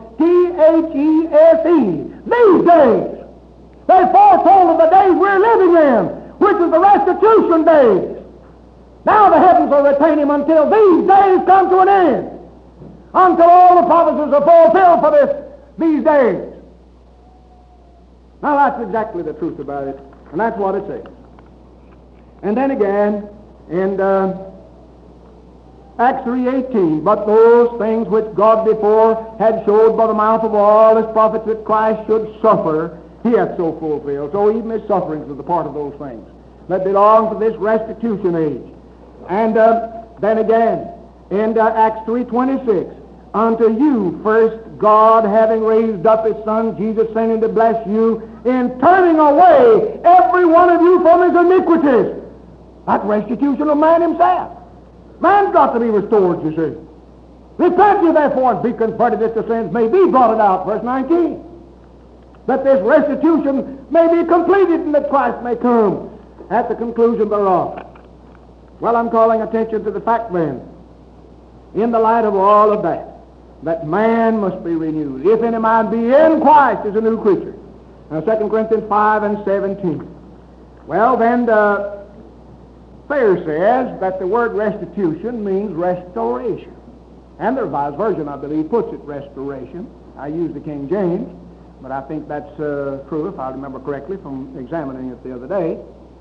T-H-E-S-E, these days. They foretold of the days we're living in, which is the restitution days. Now the heavens will retain him until these days come to an end, until all the prophecies are fulfilled for these days. Now that's exactly the truth about it, and that's what it says. And then again, in Acts 3:18, but those things which God before had showed by the mouth of all his prophets that Christ should suffer, he hath so fulfilled. So even his sufferings are the part of those things that belong to this restitution age. And then again, in Acts 3:26, unto you first God, having raised up his Son, Jesus, sending to bless you, in turning away every one of you from his iniquities. That's restitution of man himself. Man's got to be restored, you see. Repent ye therefore and be converted that your sins may be blotted out, verse 19. That this restitution may be completed and that Christ may come at the conclusion thereof. Well, I'm calling attention to the fact then, in the light of all of that man must be renewed. If any man be in Christ, is a new creature. Now, 2 Corinthians 5:17. Well, then, Thayer says that the word restitution means restoration. And the Revised Version, I believe, puts it restoration. I use the King James, but I think that's true, if I remember correctly from examining it the other day.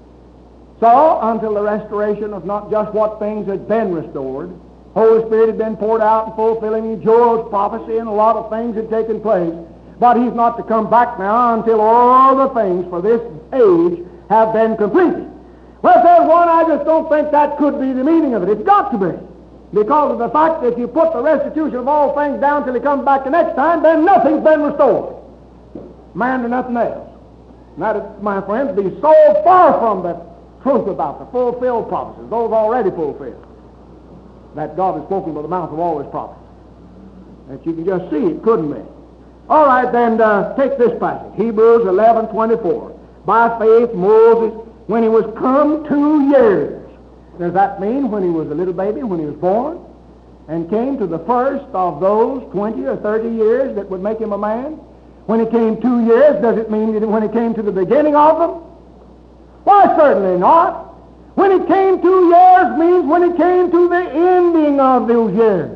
So, until the restoration of not just what things had been restored, Holy Spirit had been poured out and fulfilling Joel's prophecy, and a lot of things had taken place. But he's not to come back now until all the things for this age have been completed. Well, there's one, I just don't think that could be the meaning of it. It's got to be. Because of the fact that if you put the restitution of all things down till he comes back the next time, then nothing's been restored. Man or nothing else. And that is, my friends, be so far from the truth about the fulfilled prophecies, those already fulfilled, that God has spoken by the mouth of all his prophets. That you can just see it, couldn't be? All right, then, take this passage, Hebrews 11:24. By faith, Moses, when he was come 2 years, does that mean when he was a little baby, when he was born, and came to the first of those 20 or 30 years that would make him a man? When he came 2 years, does it mean that when he came to the beginning of them? Why, certainly not. When it came 2 years means when it came to the ending of those years.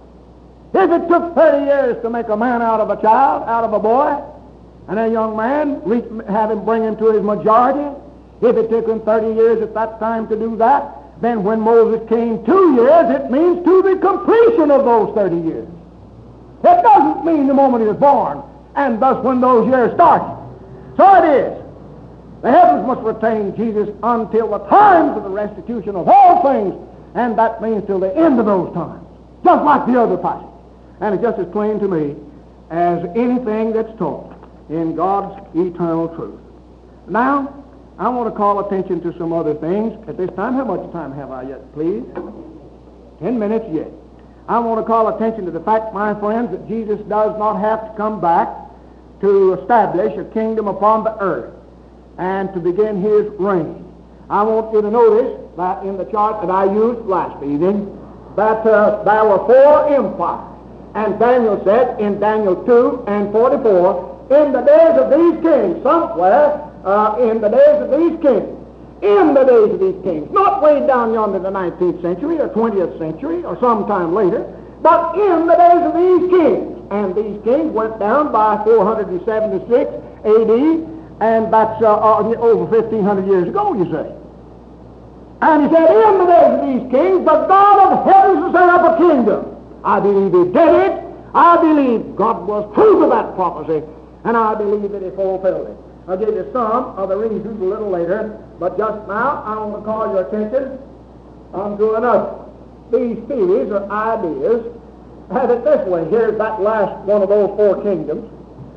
If it took 30 years to make a man out of a child, out of a boy, and a young man, have him bring him to his majority, if it took him 30 years at that time to do that, then when Moses came 2 years, it means to the completion of those 30 years. It doesn't mean the moment he was born, and thus when those years started. So it is. The heavens must retain Jesus until the times of the restitution of all things, and that means till the end of those times, just like the other passage. And it's just as plain to me as anything that's taught in God's eternal truth. Now, I want to call attention to some other things at this time. How much time have I yet, please? 10 minutes yet. I want to call attention to the fact, my friends, that Jesus does not have to come back to establish a kingdom upon the earth and to begin his reign. I want you to notice that in the chart that I used last evening, that there were 4 empires. And Daniel said in Daniel 2 and 44, in the days of these kings, somewhere in the days of these kings, in the days of these kings, not way down yonder in the 19th century or 20th century or sometime later, but in the days of these kings. And these kings went down by 476 A.D., and that's over 1,500 years ago, you say. And he said, in the days of these kings, the God of heaven has set up a kingdom. I believe he did it. I believe God was true to that prophecy, and I believe that he fulfilled it. I'll give you some of the reasons a little later, but just now I want to call your attention to another. These theories or ideas have it this way. Here's that last one of those 4 kingdoms,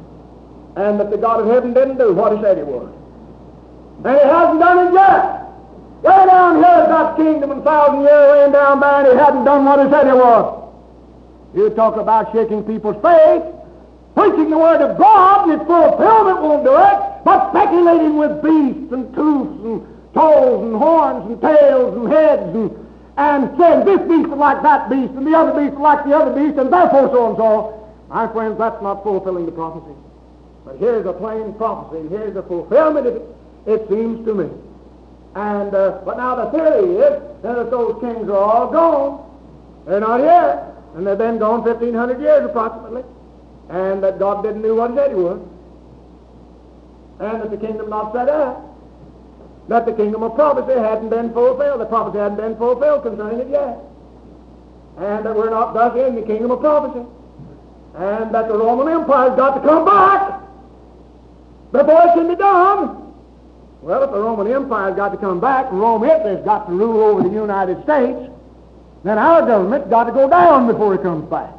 and that the God of heaven didn't do what he said he would. And he hasn't done it yet. Way down here is that kingdom in 1,000 years laying down there, and he hadn't done what he said he would. You talk about shaking people's faith, preaching the word of God, and its fulfillment won't do it, but speculating with beasts and tooths and toes and horns and tails and heads and saying this beast is like that beast and the other beast is like the other beast and therefore so and so. My friends, that's not fulfilling the prophecy. But here's a plain prophecy, and here's the fulfillment of it, it seems to me. And but now the theory is that those kings are all gone. They're not here. And they've been gone 1,500 years approximately, and that God didn't do what he said he would, and that the kingdom not set up, that the kingdom of prophecy hadn't been fulfilled, the prophecy hadn't been fulfilled concerning it yet, and that we're not thus in the kingdom of prophecy, and that the Roman Empire's got to come back before it can be done. Well, if the Roman Empire's got to come back, and Rome Hitler's got to rule over the United States, then our government's got to go down before it comes back.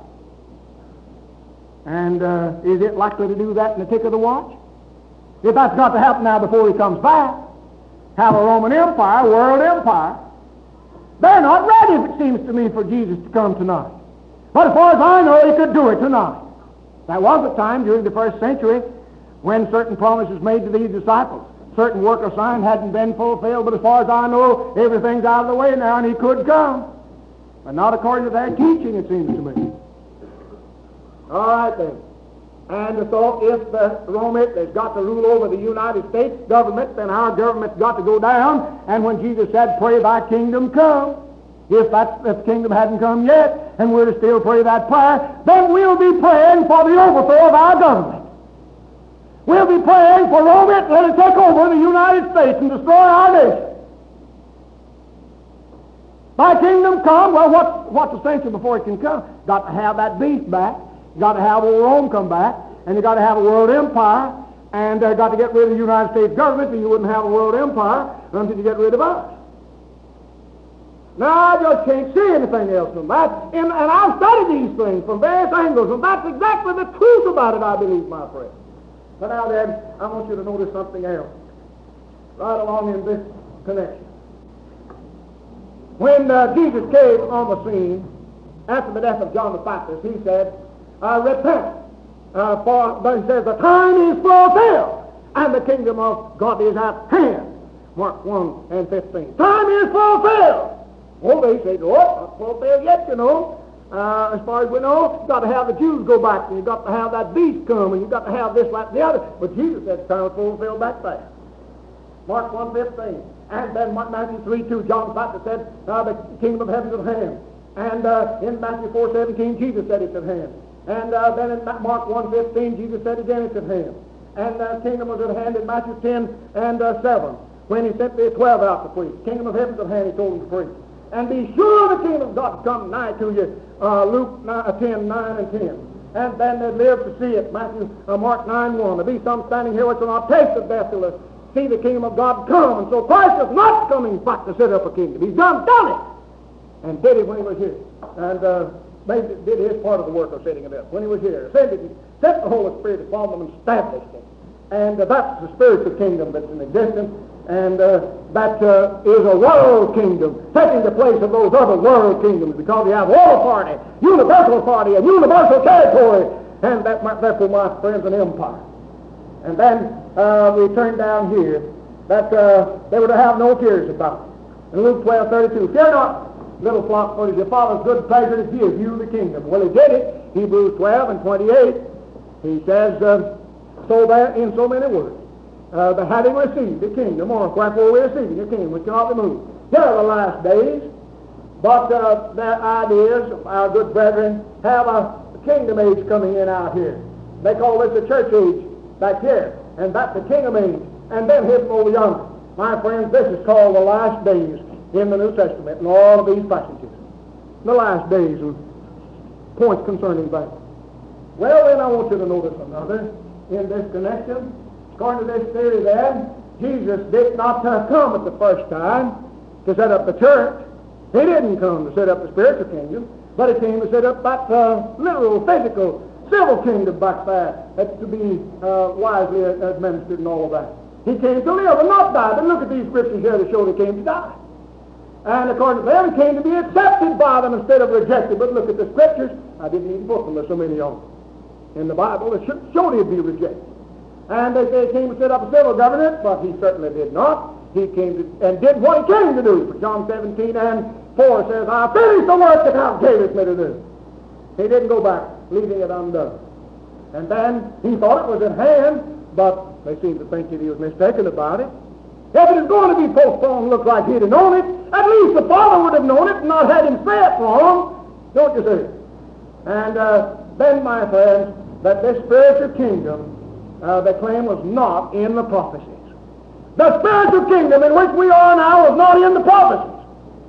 And is it likely to do that in the tick of the watch? If that's got to happen now before he comes back, have a Roman Empire, world empire, they're not ready, it seems to me, for Jesus to come tonight. But as far as I know, he could do it tonight. There was a time during the 1st century when certain promises made to these disciples, certain work of sign hadn't been fulfilled, but as far as I know, everything's out of the way now, and he could come. But not according to their teaching, it seems to me. All right, then. And so if the Roman has got to rule over the United States government, then our government's got to go down. And when Jesus said, pray thy kingdom come, if the kingdom hadn't come yet, and we're to still pray that prayer, then we'll be praying for the overthrow of our government. We'll be praying for Rome to take over the United States and destroy our nation. Thy kingdom come. Well, what's essential before it can come? Got to have that beast back. You got to have old Rome come back, and you got to have a world empire, and got to get rid of the United States government, and you wouldn't have a world empire until you get rid of us. Now, I just can't see anything else than that. And I've studied these things from various angles, and that's exactly the truth about it, I believe, my friend. But now, then, I want you to notice something else right along in this connection. When Jesus came on the scene after the death of John the Baptist, he said, repent, but he says, the time is fulfilled, and the kingdom of God is at hand. Mark 1 and 15. Time is fulfilled. Well, they say, no, it's not fulfilled yet, you know. As far as we know, you've got to have the Jews go back, and you've got to have that beast come, and you've got to have this, that, and the other. But Jesus said, time is fulfilled back there. Mark 1:15. And then Matthew 3:2, John the Baptist said, the kingdom of heaven is at hand. And in Matthew 4:17, Jesus said it's at hand. And then in Mark 1:15, Jesus said again it's at hand. And the kingdom was at hand in Matthew 10 and 7, when he sent the 12 out to preach. Kingdom of heaven is at hand, he told them to preach. And be sure the kingdom of God come nigh to you, Luke 10, 9 and 10. And then they live to see it, Mark 9:1. There be some standing here which will not taste of death till they see the kingdom of God come. And so Christ is not coming back to set up a kingdom. He's done it. And did it when he was here. And did his part of the work of setting it up. When he was here, ascended, he sent the Holy Spirit upon them and established it. And that's the spiritual kingdom that's in existence. And that is a world kingdom, taking the place of those other world kingdoms, because we have all authority, universal authority, and universal territory, and therefore, my friends, an empire. And then we turn down here that they were to have no fears about it. In Luke 12:32, fear not, little flock, for it is your Father's good pleasure to give you the kingdom. Well, he did it. Hebrews 12 and 28, he says, so that in so many words, that having received the kingdom, or wherefore we're receiving the kingdom, which cannot be moved. Here are the last days, but their ideas, our good brethren, have a kingdom age coming in out here. They call this the church age back here, and that's the kingdom age, and then hidden over yonder. My friends, this is called the last days in the New Testament, and all of these passages. The last days and points concerning that. Well, then I want you to notice another in this connection. According to this theory, then, Jesus did not come at the first time to set up the church. He didn't come to set up the spiritual kingdom, but he came to set up that literal, physical, civil kingdom back there that's to be wisely administered and all of that. He came to live and not die. But look at these scriptures here that show he came to die. And according to them, he came to be accepted by them instead of rejected. But look at the scriptures. I didn't even put them. There's so many of them in the Bible that showed he'd be rejected. And they came to set up a civil government, but he certainly did not. He came to, and did what he came to do. For John 17 and 4 says, I finished the work that thou gavest me to do. He didn't go back, leaving it undone. And then he thought it was at hand, but they seemed to think that he was mistaken about it. If it is going to be postponed, looks like he'd have known it. At least the Father would have known it and not had him say it wrong. Don't you see? And then, my friends, that this spiritual kingdom, they claim, was not in the prophecies. The spiritual kingdom in which we are now was not in the prophecies.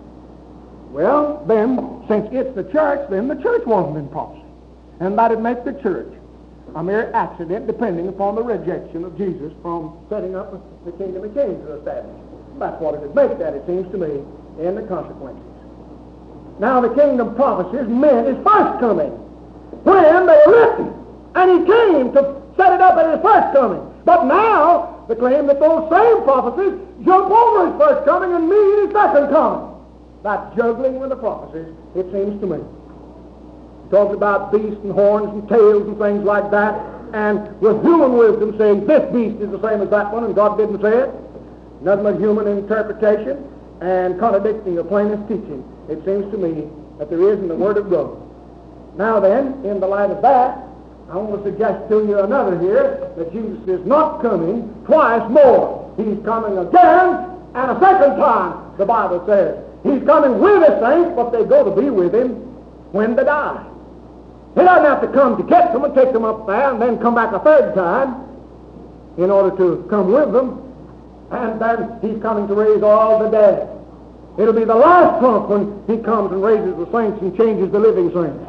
Well, then, since it's the church, then the church wasn't in prophecy. And that would make the church a mere accident, depending upon the rejection of Jesus from setting up the kingdom he came to establish. That's what it would make that, it seems to me, in the consequences. Now, the kingdom prophecies meant his first coming, when they were written, and he came to set it up at his first coming. But now, they claim that those same prophecies jump over his first coming and mean his second coming. That's juggling with the prophecies, it seems to me. He talks about beasts and horns and tails and things like that, and with human wisdom saying this beast is the same as that one, and God didn't say it. Nothing but human interpretation and contradicting the plainest teaching. It seems to me that there is in the Word of God. Now then, in the light of that, I want to suggest to you another here, that Jesus is not coming twice more. He's coming again, and a second time, the Bible says. He's coming with the saints, but they go to be with him when they die. He doesn't have to come to get them and take them up there and then come back a third time in order to come with them. And then he's coming to raise all the dead. It'll be the last trump when he comes and raises the saints and changes the living saints.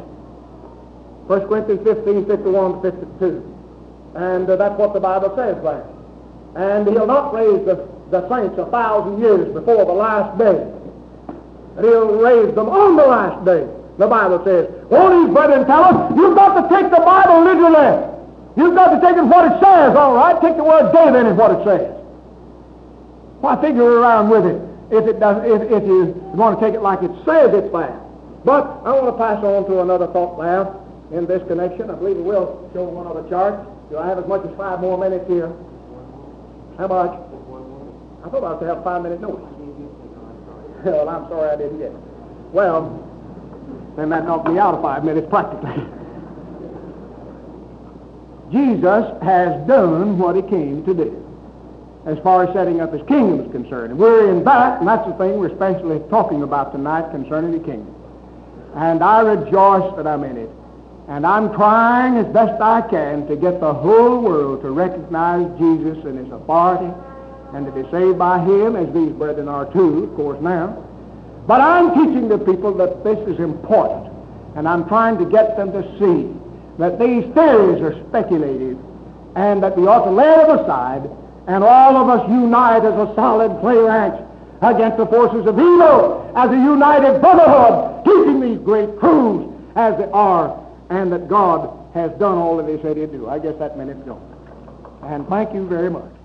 1 Corinthians 15, 51 to 52. And that's what the Bible says there. And he'll not raise the saints 1,000 years before the last day. And he'll raise them on the last day. The Bible says, all these brethren tell us, you've got to take the Bible literally. You've got to take it what it says, all right? Take the word day then is what it says. Why figure around with it if you want to take it like it says it's there? But I want to pass on to another thought there in this connection. I believe we will show one other chart. Do I have as much as 5 more minutes here? How much? I thought I was to have 5-minute notice. Well, I'm sorry I didn't get it. Well, then that knocked me out of 5 minutes practically. Jesus has done what he came to do. as far as setting up his kingdom is concerned. And we're in that, and that's the thing we're especially talking about tonight concerning the kingdom. And I rejoice that I'm in it. And I'm trying as best I can to get the whole world to recognize Jesus and his authority and to be saved by him, as these brethren are too, of course, now. But I'm teaching the people that this is important. And I'm trying to get them to see that these theories are speculative and that we ought to lay them aside and all of us unite as a solid phalanx against the forces of evil, as a united brotherhood, keeping these great truths as they are, and that God has done all that he said he'd do. I guess that minute go. And thank you very much.